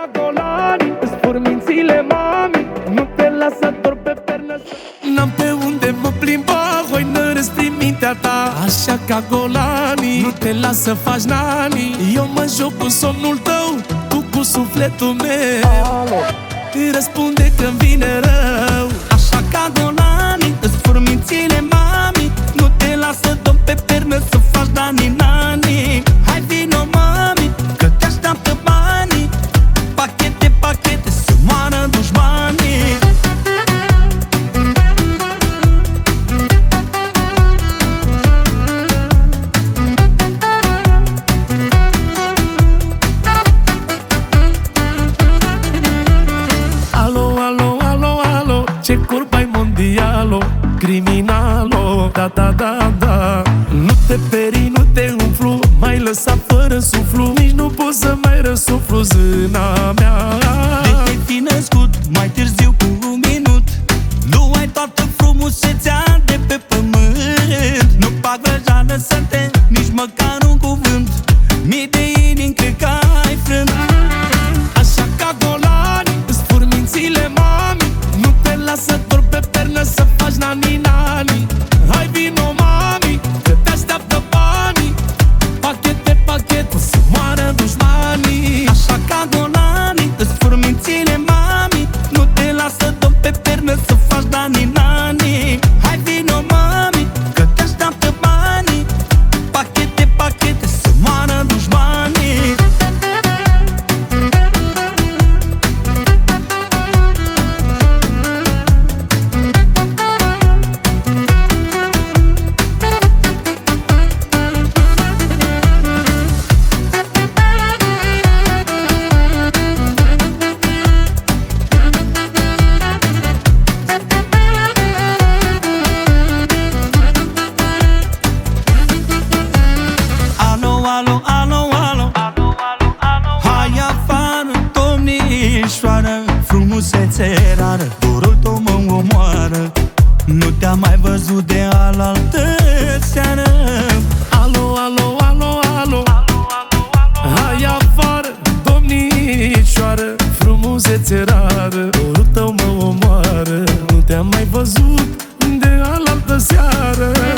Golani, îți spor mințile, mami, nu te lasă doar pe pernă. N-am pe unde mă plimba, hoinăresc prin mintea ta. Așa ca Golani, nu te las să faci nani. Eu mă joc cu somnul tău, tu cu sufletul meu. Îi răspunde când vine rău. Așa ca Golani, îți spor mințile, mami, nu te lasă doar pe pernă să faci nani. Hai vino, mami, că te așteaptă banii. Pachete, pachete, să moară dușmanii. Alo, alo, alo, alo, ce curba-i mondialo, criminalo, da, da, da, da. Nu te peri, nu te umflu, m-ai lăsat fără suflu. Nici nu pot să mai răsuflu, zâna mea. De te-ai fi născut mai târziu cu un minut, nu ai toată frumusețea de pe pământ. Nu fac vrăjeală să te, nici măcar un cuvânt. Mii de inimi cred că ai frânt. Așa ca Golani, îți fur mințile, mami, nu te lasă doar pe pernă să faci nani. Hai vino, mami, că te așteaptă banii. Pachete, pachete, să moară dușmanii. Așa ca Golani, îți fur mințile, mami, nu te lasă doar pe pernă să faci nani. Hai vino, mami, că te așteaptă banii. Pachete, pachete, să moară dușmanii. Alo, alo, alo, alo, hai afară, domnișoară, frumusețe rară, dorul tău mă omoară. Nu te-am mai văzut de alaltă seară. Alo, alo, alo, alo, hai afară, domnișoară, frumusețe rară, dorul tău mă omoară. Nu te-am mai văzut de alaltă seară.